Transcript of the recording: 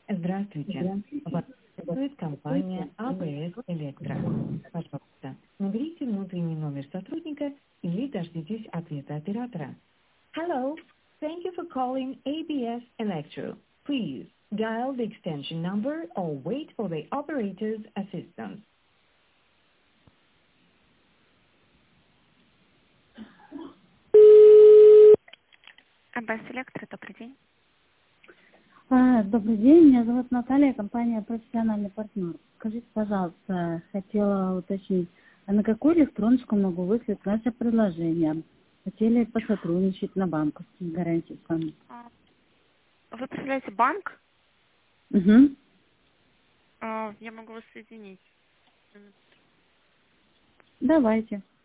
Здравствуйте. Здравствуйте. Вас приветствует компания АБС Электро. Пожалуйста, наберите внутренний номер сотрудника или дождитесь ответа оператора. Hello. Thank you for calling ABS Electro. Please dial the extension number or wait for the operator's assistance. АБС Электро, добрый день. Добрый день, меня зовут Наталья, компания «Профессиональный партнер». Скажите, пожалуйста, хотела уточнить, а на какую электроночку могу выслать наше предложение? Хотели посотрудничать на банковские гарантии с вами. Вы представляете банк? Угу. Я могу вас соединить. Давайте.